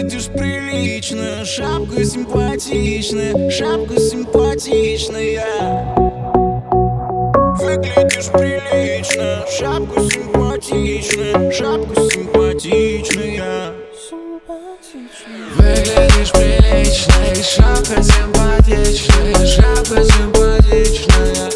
Выглядишь прилично, шапка симпатичная, шапка симпатичная. Выглядишь прилично, шапка симпатичная, шапка симпатичная. Выглядишь прилично, шапка симпатичная, шапка симпатичная.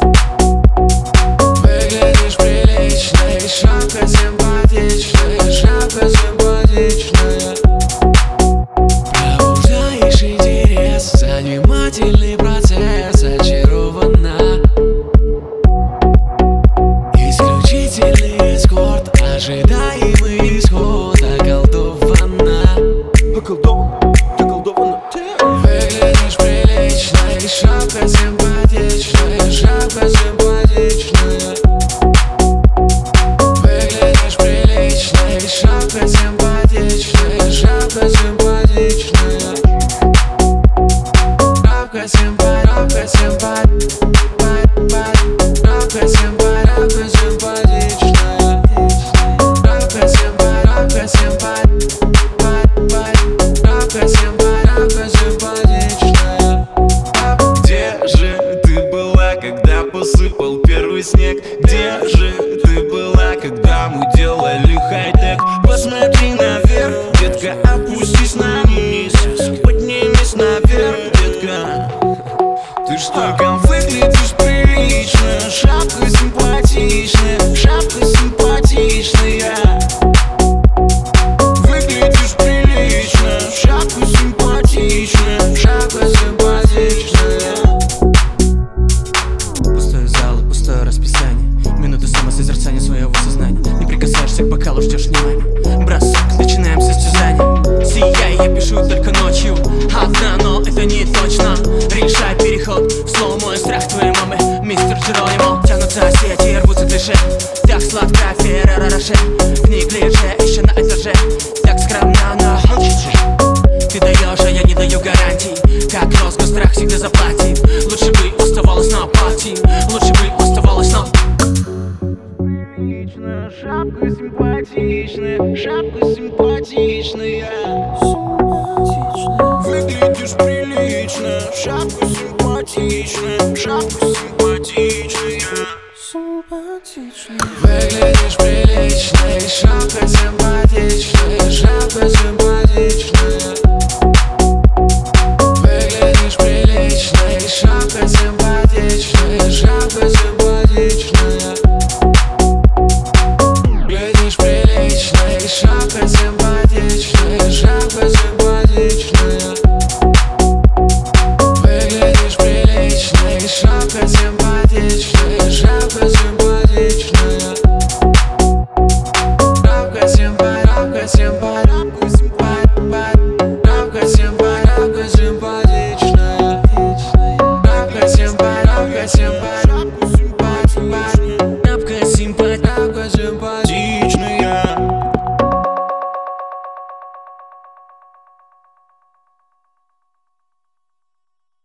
Выглядишь прилично, шапка симпатичная, шапка симпатичная. Пробуждаешь интерес, занимательный процесс, очарована. Исключительный эскорт, ожидаемый исход, околдована. Околдована. Выглядишь прилично, шапка симпатичная, шапка симпатичная. Выглядишь прилично, шапка симпатичная, шапка симпатичная. Шапка симпатичная, шапка симпатичная. Где же ты была, когда посыпал первый снег? Где же ты была, когда мы делали хай-тек? Посмотри наверх, детка, опустись на низ, поднимись наверх, детка. Ты ж только выглядишь прилично, шапка симпатичная, шапка симпатичная. Выглядишь прилично, шапка симпатичная, шапка симпатичная. Пустой зал и пустое расписание, минуты самосозерцания своего сознания. Не прикасаешься к бокалу, ждешь внимания. Бросок, начинаем состязание. Сияй, я пишу только ночью одна, но это не точно. Решай переход в слово, мой страх твоей мамы. Мистер Джеронимо, тянутся сети, рвутся клише. Так сладко, Феррера Роше, в неглиже, еще на этаже. Так скромно, но ты даешь, а я не даю гарантий. Как розгу страх всегда заплатит. Лучше бы оставалось на пати, лучше бы оставалось на... Шапка симпатичная, шапка симпатичная. Выглядишь прилично, шапка симпатичная, шапка симпатичная. Выглядишь прилично, шапка симпатичная, шапка симпатичная. Выглядишь прилично, шапка симпатичная, шапка симпатичная. Выглядишь прилично, шапка симпатичная, шапка симпатичная.